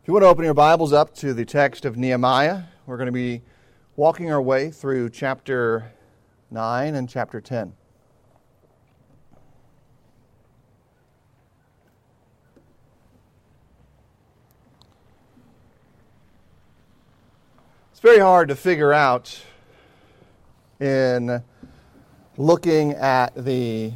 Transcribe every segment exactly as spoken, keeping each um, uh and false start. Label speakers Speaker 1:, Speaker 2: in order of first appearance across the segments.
Speaker 1: If you want to open your Bibles up to the text of Nehemiah, we're going to be walking our way through chapter nine and chapter ten. It's very hard to figure out in looking at the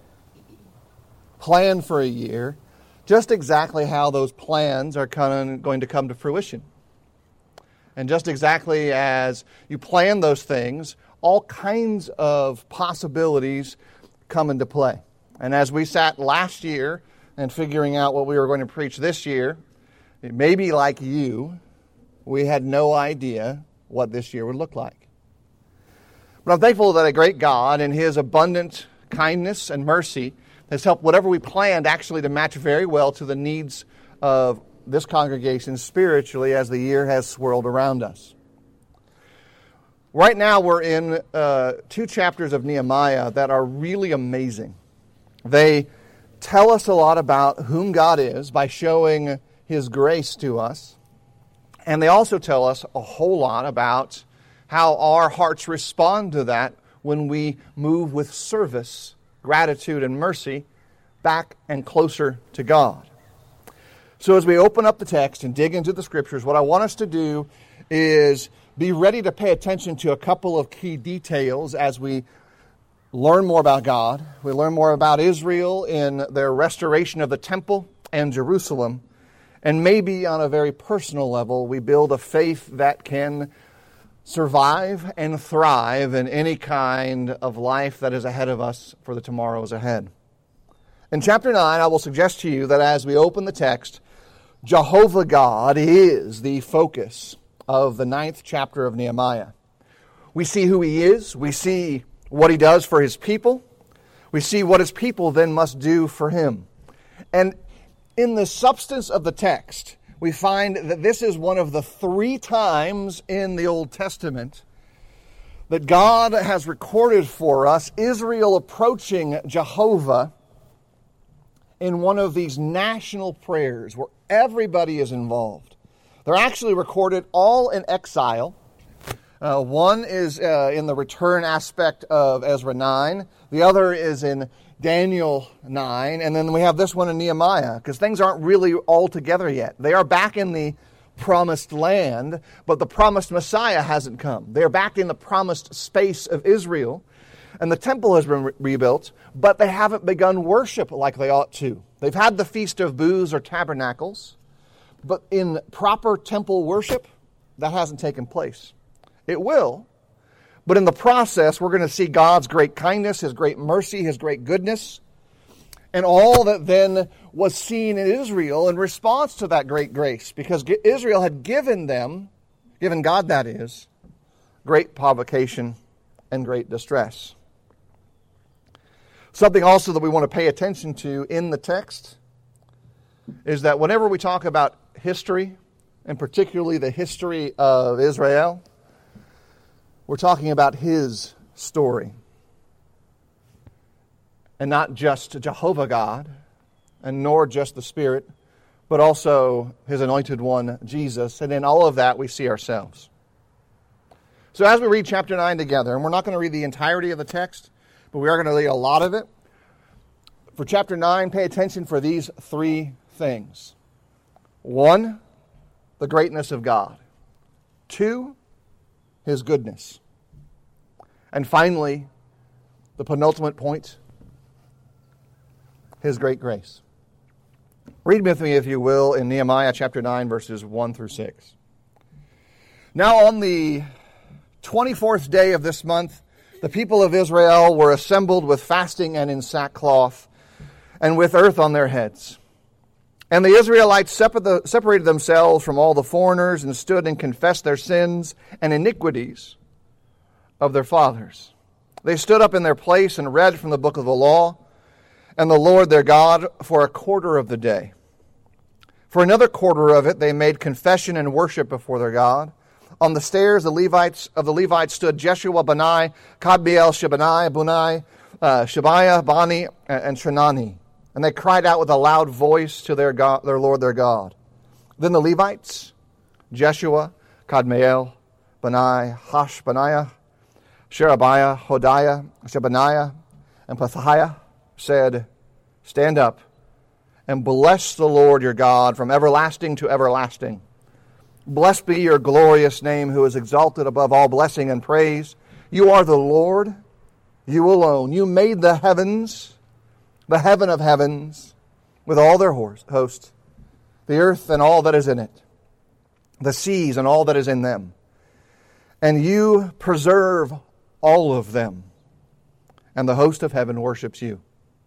Speaker 1: plan for a year just exactly how those plans are going to come to fruition. And just exactly as you plan those things, all kinds of possibilities come into play. And as we sat last year and figuring out what we were going to preach this year, it may be like you, we had no idea what this year would look like. But I'm thankful that a great God, in His abundant kindness and mercy, has helped whatever we planned actually to match very well to the needs of this congregation spiritually as the year has swirled around us. Right now we're in uh, two chapters of Nehemiah that are really amazing. They tell us a lot about whom God is by showing His grace to us. And they also tell us a whole lot about how our hearts respond to that when we move with service, gratitude, and mercy back and closer to God. So as we open up the text and dig into the Scriptures, what I want us to do is be ready to pay attention to a couple of key details as we learn more about God. We learn more about Israel in their restoration of the temple and Jerusalem. And maybe on a very personal level, we build a faith that can survive and thrive in any kind of life that is ahead of us for the tomorrows ahead. In chapter nine, I will suggest to you that as we open the text, Jehovah God is the focus of the ninth chapter of Nehemiah. We see who He is. We see what He does for His people. We see what His people then must do for Him. And in the substance of the text, we find that this is one of the three times in the Old Testament that God has recorded for us Israel approaching Jehovah in one of these national prayers where everybody is involved. They're actually recorded all in exile. Uh, one is uh, in the return aspect of Ezra nine. The other is in Daniel nine. And then we have this one in Nehemiah, because things aren't really all together yet. They are back in the promised land, but the promised Messiah hasn't come. They're back in the promised space of Israel. And the temple has been re- rebuilt, but they haven't begun worship like they ought to. They've had the Feast of Booths or Tabernacles, but in proper temple worship, that hasn't taken place. It will, but in the process, we're going to see God's great kindness, His great mercy, His great goodness, and all that then was seen in Israel in response to that great grace, because Israel had given them, given God that is, great provocation and great distress. Something also that we want to pay attention to in the text is that whenever we talk about history, and particularly the history of Israel, we're talking about His story. And not just Jehovah God, and nor just the Spirit, but also His anointed one, Jesus. And in all of that, we see ourselves. So as we read chapter nine together, and we're not going to read the entirety of the text, but we are going to read a lot of it. For chapter nine, pay attention for these three things. One, the greatness of God. Two, His goodness. And finally, the penultimate point, His great grace. Read with me, if you will, in Nehemiah chapter nine, verses one through six. Now on the twenty-fourth day of this month, the people of Israel were assembled with fasting and in sackcloth, and with earth on their heads. And the Israelites separated themselves from all the foreigners, and stood and confessed their sins and iniquities of their fathers. They stood up in their place and read from the book of the law, and the Lord their God for a quarter of the day. For another quarter of it they made confession and worship before their God. On the stairs the Levites of the Levites stood Jeshua, Bani, Kadmiel, Shebaniah, Bunai, uh, Shebiah, Bani, and Shranani. And they cried out with a loud voice to their God, their Lord their God. Then the Levites, Jeshua, Kadmiel, Benai, Hashbaniah, Sherebiah, Hodiah, Shebaniah, and Pethahiah, said, Stand up and bless the Lord your God from everlasting to everlasting. Blessed be your glorious name, who is exalted above all blessing and praise. You are the Lord, you alone. You made the heavens, the heaven of heavens, with all their host, the earth and all that is in it, the seas and all that is in them. And you preserve all of them, and the host of heaven worships you.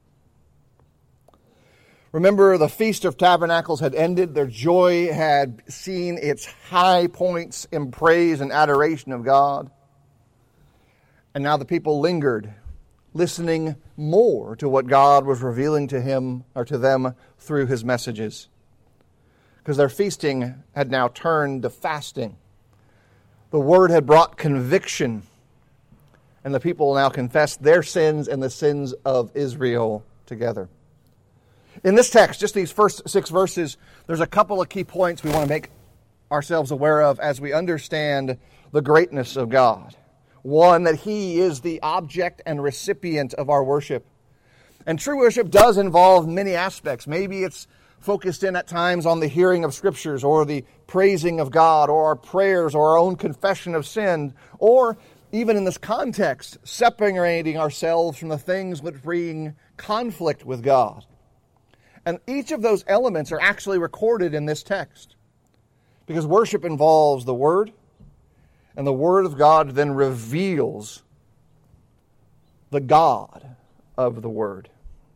Speaker 1: Remember, the Feast of Tabernacles had ended. Their joy had seen its high points in praise and adoration of God. And now the people lingered, listening more to what God was revealing to him or to them through his messages. Because their feasting had now turned to fasting. The word had brought conviction, and the people now confessed their sins and the sins of Israel together. In this text, just these first six verses, there's a couple of key points we want to make ourselves aware of as we understand the greatness of God. One, that he is the object and recipient of our worship. And true worship does involve many aspects. Maybe it's focused in at times on the hearing of scriptures or the praising of God or our prayers or our own confession of sin, or even in this context, separating ourselves from the things which bring conflict with God. And each of those elements are actually recorded in this text. Because worship involves the Word, and the Word of God then reveals the God of the Word.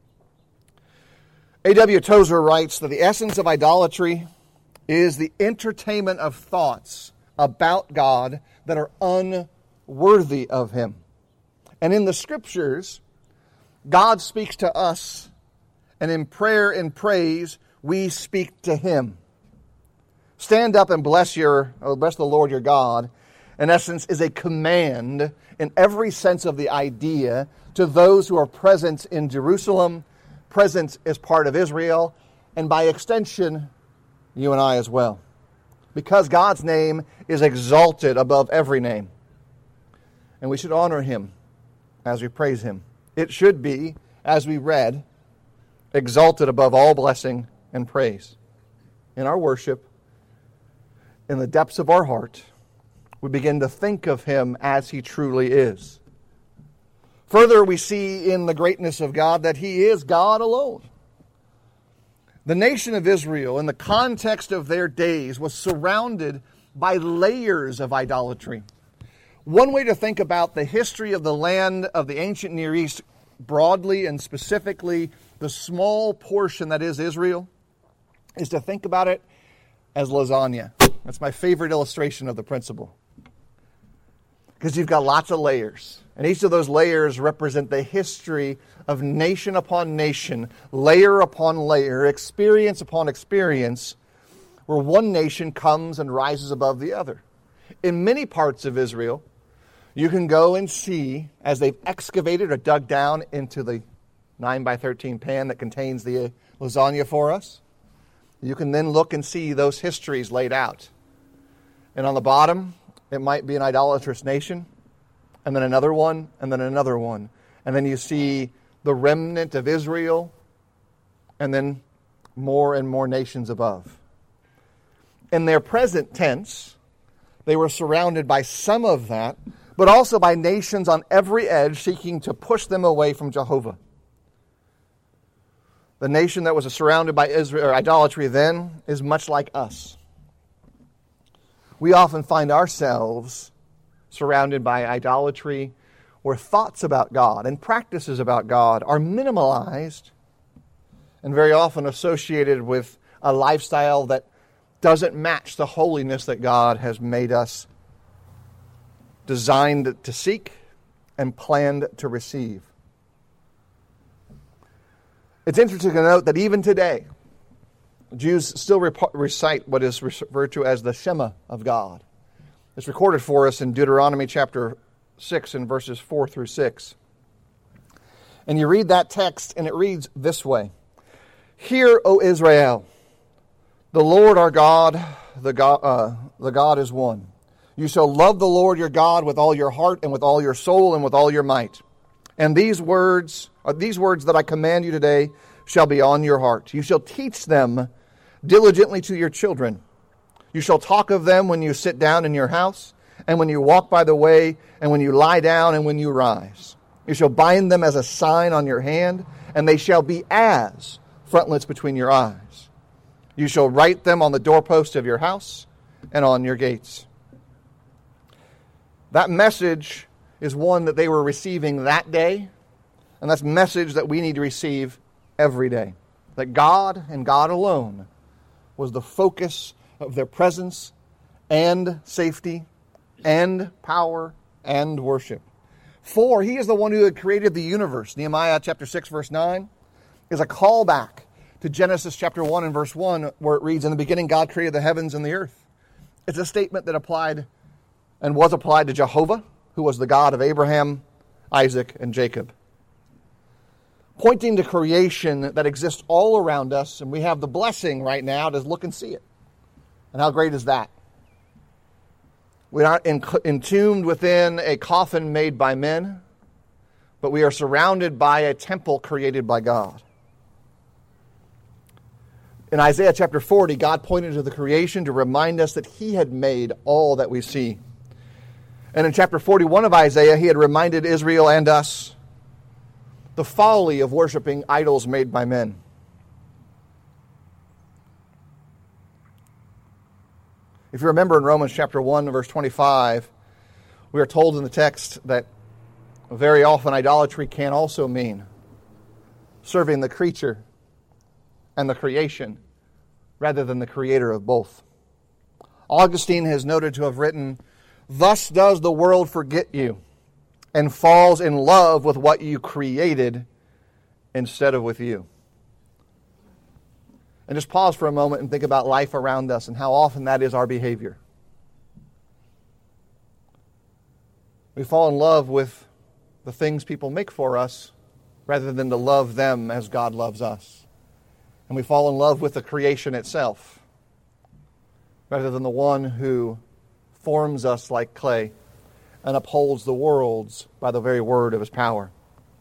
Speaker 1: A W Tozer writes that the essence of idolatry is the entertainment of thoughts about God that are unworthy of Him. And in the Scriptures, God speaks to us, and in prayer and praise, we speak to Him. Stand up and bless your, oh, bless the Lord your God, in essence, is a command in every sense of the idea to those who are present in Jerusalem, present as part of Israel, and by extension, you and I as well. Because God's name is exalted above every name. And we should honor Him as we praise Him. It should be, as we read, exalted above all blessing and praise. In our worship, in the depths of our heart, we begin to think of Him as He truly is. Further, we see in the greatness of God that He is God alone. The nation of Israel, in the context of their days, was surrounded by layers of idolatry. One way to think about the history of the land of the ancient Near East broadly and specifically the small portion that is Israel is to think about it as lasagna. That's my favorite illustration of the principle. Because you've got lots of layers. And each of those layers represent the history of nation upon nation, layer upon layer, experience upon experience, where one nation comes and rises above the other. In many parts of Israel, you can go and see, as they've excavated or dug down into the nine by thirteen pan that contains the lasagna for us, you can then look and see those histories laid out. And on the bottom, it might be an idolatrous nation, and then another one, and then another one. And then you see the remnant of Israel, and then more and more nations above. In their present tense, they were surrounded by some of that, but also by nations on every edge seeking to push them away from Jehovah. The nation that was surrounded by Israel, or idolatry then is much like us. We often find ourselves surrounded by idolatry where thoughts about God and practices about God are minimalized and very often associated with a lifestyle that doesn't match the holiness that God has made us designed to seek and planned to receive. It's interesting to note that even today, Jews still rep- recite what is referred to as the Shema of God. It's recorded for us in Deuteronomy chapter six and verses four through six. And you read that text and it reads this way. Hear, O Israel, The Lord our God, the God, uh, the God is one. You shall love the Lord your God with all your heart and with all your soul and with all your might. And these words, uh, these words that I command you today shall be on your heart. You shall teach them diligently to your children. You shall talk of them when you sit down in your house, and when you walk by the way, and when you lie down, and when you rise. You shall bind them as a sign on your hand, and they shall be as frontlets between your eyes. You shall write them on the doorposts of your house and on your gates. That message is one that they were receiving that day, and that's a message that we need to receive every day. That God and God alone was the focus of their presence and safety and power and worship. For He is the one who had created the universe. Nehemiah chapter six, verse nine is a callback to Genesis chapter one and verse one, where it reads, in the beginning God created the heavens and the earth. It's a statement that applied and was applied to Jehovah, who was the God of Abraham, Isaac, and Jacob. Pointing to creation that exists all around us, and we have the blessing right now to look and see it. And how great is that? We aren't entombed within a coffin made by men, but we are surrounded by a temple created by God. In Isaiah chapter forty, God pointed to the creation to remind us that He had made all that we see. And in chapter forty-one of Isaiah, He had reminded Israel and us the folly of worshiping idols made by men. If you remember in Romans chapter one, verse twenty-five, we are told in the text that very often idolatry can also mean serving the creature and the creation rather than the creator of both. Augustine has noted to have written, thus does the world forget you and falls in love with what you created instead of with you. And just pause for a moment and think about life around us and how often that is our behavior. We fall in love with the things people make for us rather than to love them as God loves us. And we fall in love with the creation itself rather than the one who forms us like clay and upholds the worlds by the very word of His power.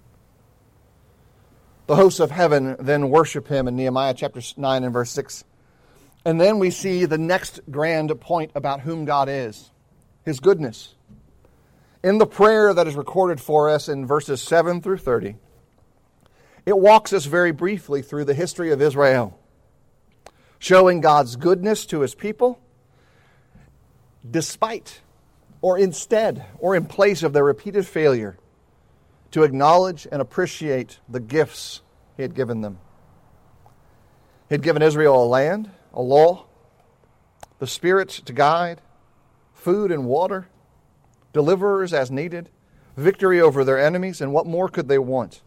Speaker 1: The hosts of heaven then worship Him in Nehemiah chapter nine and verse six. And then we see the next grand point about whom God is, His goodness. In the prayer that is recorded for us in verses seven through thirty, it walks us very briefly through the history of Israel, showing God's goodness to His people despite or instead or in place of their repeated failure to acknowledge and appreciate the gifts He had given them. He had given Israel a land, a law, the Spirit to guide, food and water, deliverers as needed, victory over their enemies, and what more could they want?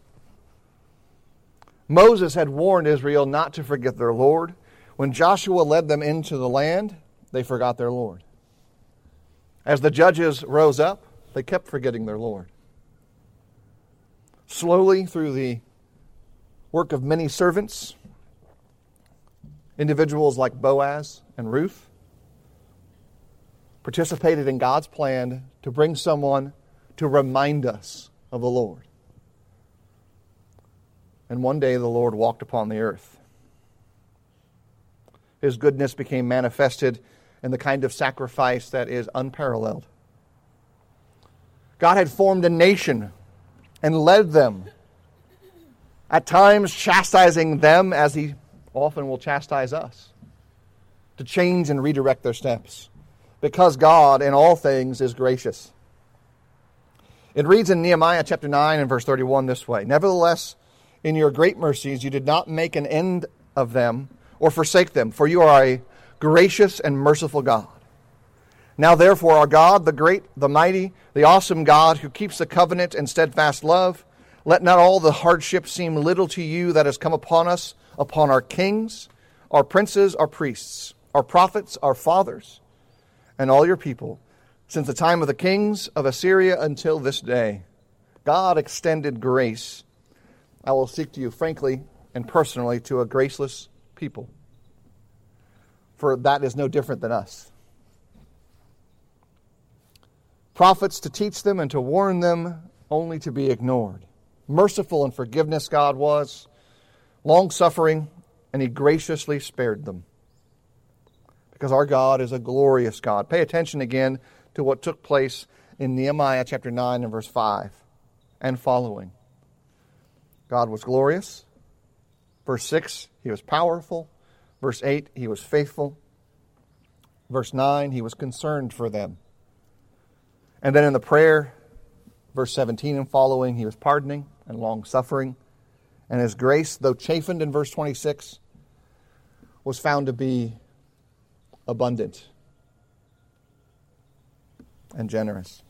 Speaker 1: Moses had warned Israel not to forget their Lord. When Joshua led them into the land, they forgot their Lord. As the judges rose up, they kept forgetting their Lord. Slowly, through the work of many servants, individuals like Boaz and Ruth participated in God's plan to bring someone to remind us of the Lord. And one day the Lord walked upon the earth. His goodness became manifested in the kind of sacrifice that is unparalleled. God had formed a nation and led them, at times chastising them as He often will chastise us, to change and redirect their steps, because God in all things is gracious. It reads in Nehemiah chapter nine and verse thirty-one this way, nevertheless, in your great mercies you did not make an end of them or forsake them, for you are a gracious and merciful God. Now therefore our God, the great, the mighty, the awesome God, who keeps the covenant and steadfast love, let not all the hardship seem little to you that has come upon us, upon our kings, our princes, our priests, our prophets, our fathers, and all your people, since the time of the kings of Assyria until this day. God extended grace. I will speak to you frankly and personally to a graceless people. for that is no different than us. Prophets to teach them and to warn them, only to be ignored. Merciful in forgiveness God was, long-suffering, and he graciously spared them. Because our God is a glorious God. Pay attention again to what took place in Nehemiah chapter nine and verse five and following. God was glorious. Verse six, he was powerful. Verse eight, he was faithful. Verse nine, he was concerned for them. And then in the prayer, verse seventeen and following, he was pardoning and long-suffering. And his grace, though chastened in verse twenty-six, was found to be abundant and generous.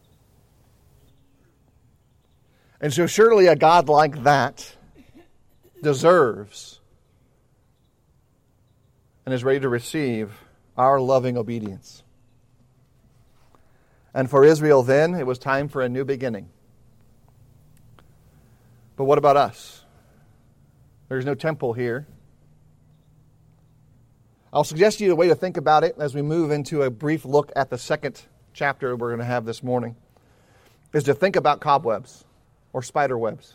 Speaker 1: And so surely a God like that deserves and is ready to receive our loving obedience. And for Israel then, it was time for a new beginning. But what about us? There's no temple here. I'll suggest to you a way to think about it as we move into a brief look at the second chapter we're going to have this morning, is to think about cobwebs or spider webs.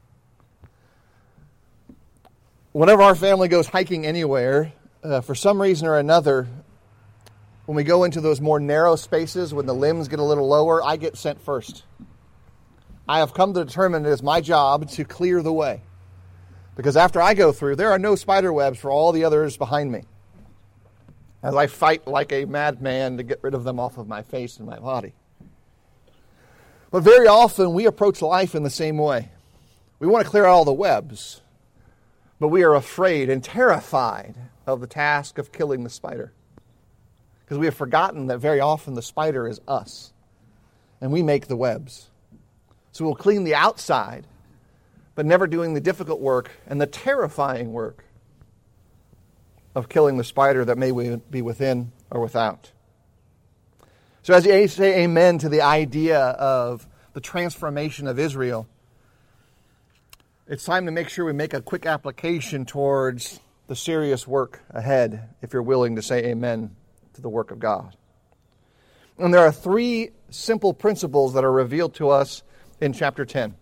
Speaker 1: Whenever our family goes hiking anywhere, uh, for some reason or another, when we go into those more narrow spaces, when the limbs get a little lower, I get sent first. I have come to determine it is my job to clear the way. Because after I go through, there are no spider webs for all the others behind me, as I fight like a madman to get rid of them off of my face and my body. But very often we approach life in the same way. We want to clear out all the webs, but we are afraid and terrified of the task of killing the spider. Because we have forgotten that very often the spider is us, and we make the webs. So we'll clean the outside, but never doing the difficult work and the terrifying work of killing the spider that may be within or without. So as you say amen to the idea of the transformation of Israel, it's time to make sure we make a quick application towards the serious work ahead, if you're willing to say amen to the work of God. And there are three simple principles that are revealed to us in chapter ten.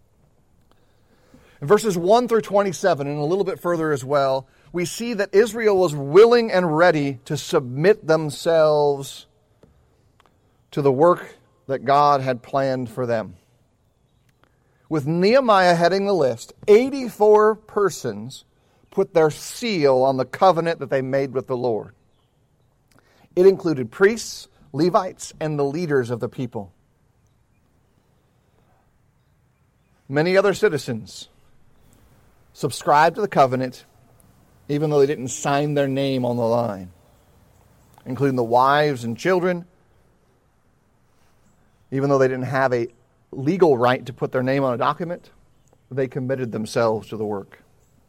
Speaker 1: In verses one through twenty-seven, and a little bit further as well, we see that Israel was willing and ready to submit themselves to the work that God had planned for them. With Nehemiah heading the list, eighty-four persons put their seal on the covenant that they made with the Lord. It included priests, Levites, and the leaders of the people. Many other citizens subscribed to the covenant, even though they didn't sign their name on the line, including the wives and children, even though they didn't have a legal right to put their name on a document, they committed themselves to the work.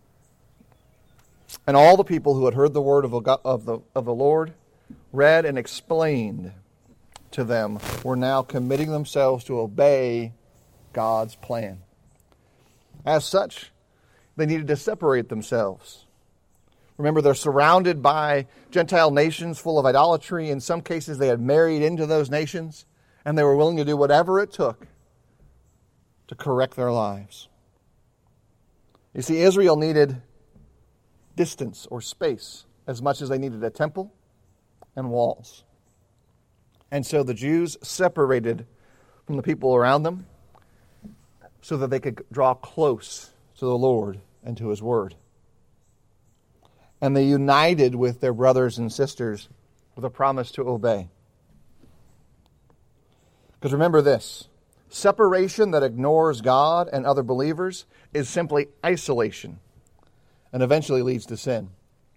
Speaker 1: And all the people who had heard the word of the, of the, of the Lord, read and explained to them, were now committing themselves to obey God's plan. As such, they needed to separate themselves. Remember, they're surrounded by Gentile nations full of idolatry. In some cases, they had married into those nations, and they were willing to do whatever it took to correct their lives. You see, Israel needed distance or space as much as they needed a temple and walls. And so the Jews separated from the people around them so that they could draw close to the Lord and to His Word. And they united with their brothers and sisters with a promise to obey. Because remember this, separation that ignores God and other believers is simply isolation and eventually leads to sin.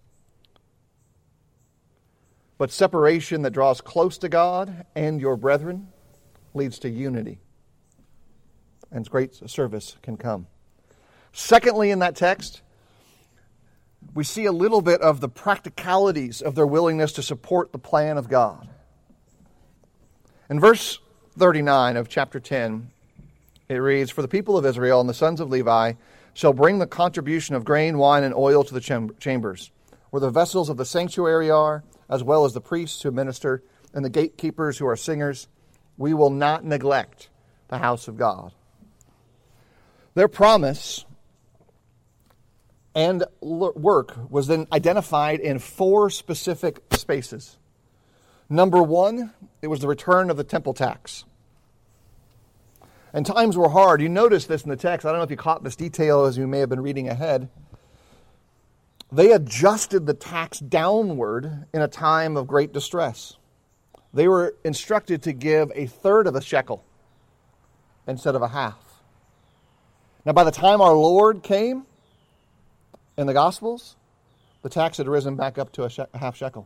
Speaker 1: But separation that draws close to God and your brethren leads to unity, and great service can come. Secondly, in that text, we see a little bit of the practicalities of their willingness to support the plan of God. In verse thirty-nine of chapter ten, it reads, "For the people of Israel and the sons of Levi shall bring the contribution of grain, wine, and oil to the cham- chambers. where the vessels of the sanctuary are, as well as the priests who minister and the gatekeepers who are singers, we will not neglect the house of God. Their promise and work was then identified in four specific spaces. Number one, it was the return of the temple tax. And times were hard. You notice this in the text. I don't know if you caught this detail as you may have been reading ahead. They adjusted the tax downward in a time of great distress. They were instructed to give a third of a shekel instead of a half. Now, by the time our Lord came in the Gospels, the tax had risen back up to a, she- a half shekel.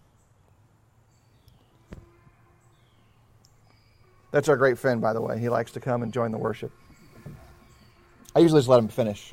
Speaker 1: That's our great friend, by the way. He likes to come and join the worship. I usually just let him finish.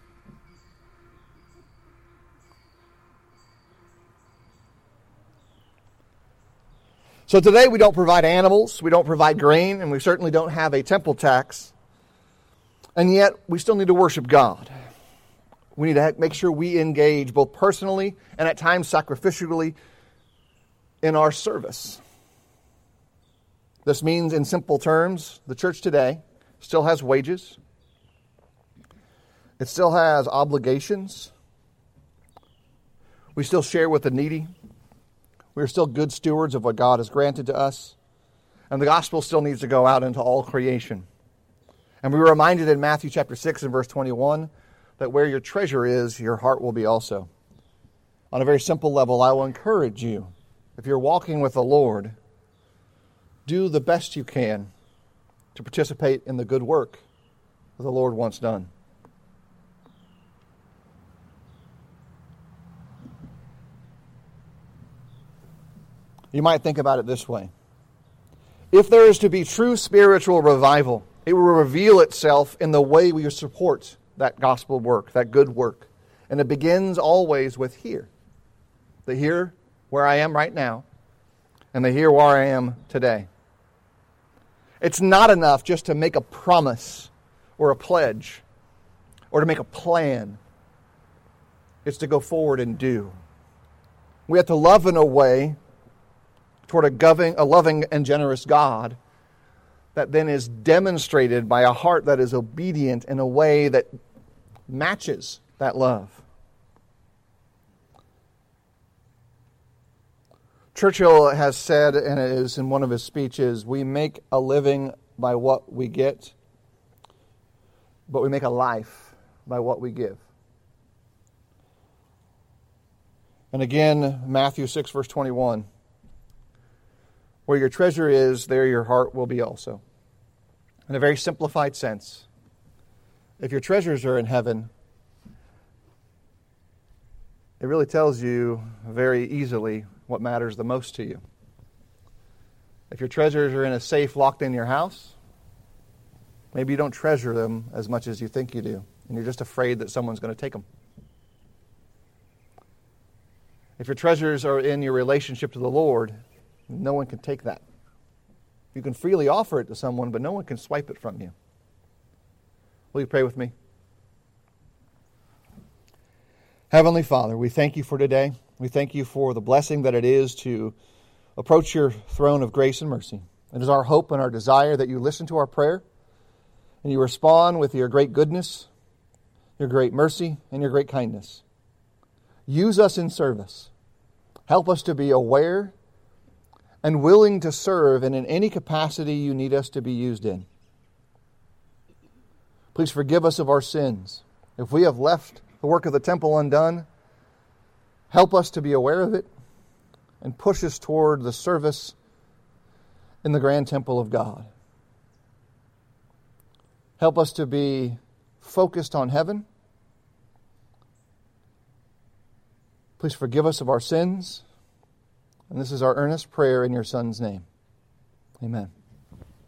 Speaker 1: So today we don't provide animals, we don't provide grain, and we certainly don't have a temple tax. And yet we still need to worship God. We need to make sure we engage both personally and at times sacrificially in our service. This means, in simple terms, the church today still has wages. It still has obligations. We still share with the needy. We are still good stewards of what God has granted to us. And the gospel still needs to go out into all creation. And we were reminded in Matthew chapter six and verse twenty-one that where your treasure is, your heart will be also. On a very simple level, I will encourage you, if you're walking with the Lord, do the best you can to participate in the good work that the Lord wants done. You might think about it this way. If there is to be true spiritual revival, it will reveal itself in the way we support that gospel work, that good work. And it begins always with here. The here where I am right now, and the here where I am today. It's not enough just to make a promise or a pledge or to make a plan. It's to go forward and do. We have to love in a way toward a loving, a loving and generous God that then is demonstrated by a heart that is obedient in a way that matches that love. Churchill has said, and it is in one of his speeches, we make a living by what we get, but we make a life by what we give. And again, Matthew six, verse twenty-one, where your treasure is, there your heart will be also. In a very simplified sense, if your treasures are in heaven, it really tells you very easily what matters the most to you. If your treasures are in a safe locked in your house, maybe you don't treasure them as much as you think you do, and you're just afraid that someone's going to take them. If your treasures are in your relationship to the Lord, no one can take that. You can freely offer it to someone, but no one can swipe it from you. Will you pray with me? Heavenly Father, we thank you for today. We thank you for the blessing that it is to approach your throne of grace and mercy. It is our hope and our desire that you listen to our prayer and you respond with your great goodness, your great mercy, and your great kindness. Use us in service. Help us to be aware and willing to serve and in any capacity you need us to be used in. Please forgive us of our sins. If we have left the work of the temple undone, help us to be aware of it and push us toward the service in the grand temple of God. Help us to be focused on heaven. Please forgive us of our sins. And this is our earnest prayer in your Son's name. Amen.